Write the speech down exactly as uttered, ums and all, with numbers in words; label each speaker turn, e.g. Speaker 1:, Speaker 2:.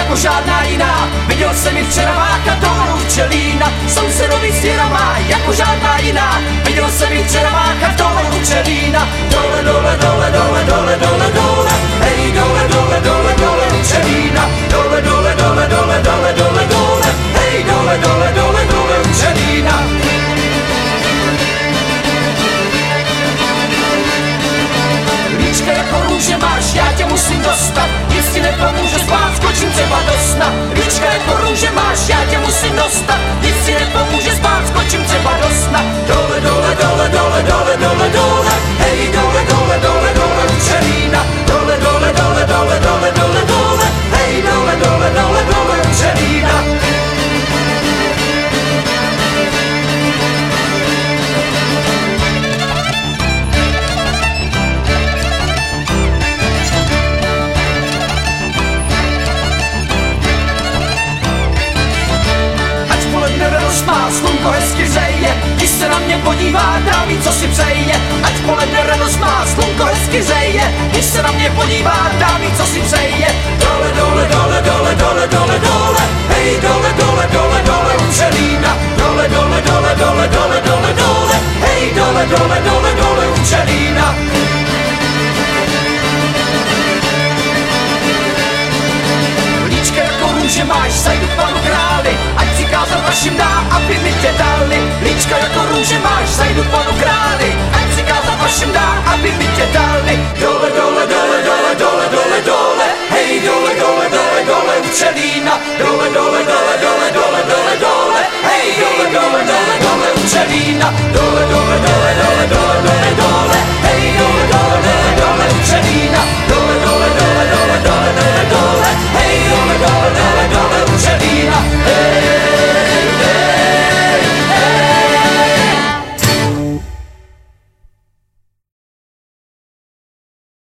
Speaker 1: jako žádná jiná. Viděl jsem ji včera mákat dolů včelína, sousedovi stěra má jako žádná jiná. Viděl jsem ji včera mákat dolů včelína. Dole, dole, dole, dole, dole, dole, dole, hej, dole, dole, dole, dole, včelína. Dole, dole, dole, dole, dole, dole, dole, hej, dole, dole, dole, dole, včelína. Líčka jako růže máš, já tě musím dostat, nic ti nepomůže spát, skočím třeba do sna. Líčka jako růže máš, já tě musím dostat, nic ti nepomůže spát, skočím třeba do sna. Dole, dole, dole, dole, dole, dole, dole, hej, dole, dole, dole, dole, včelína. Dole, dole, dole, dole, dole, dole, dole, hej, dole, dole, dole, dole, včelína. Má slunko hezky hřeje, když se na mě podívá, dá mi, co si přeje. Ať poledne radost má, slunko hezky hřeje, když se na mě podívá, dá mi, co si přeje. Dole, dole, dole, dole, dole, dole, dole, hej, dole, dole, dole, dole, včelína. Dole, dole, dole, dole, dole, dole, dole, hej, dole, dole, dole, dole, včelína. Líčka jako růže máš, zajdu k panu králi, ať přikázal vašim dá, aby mi tě dali. Líčka jako růže máš, zajdu k panu králi, ať přikázal vašim dá, aby mi tě dali. Dole, dole, dole,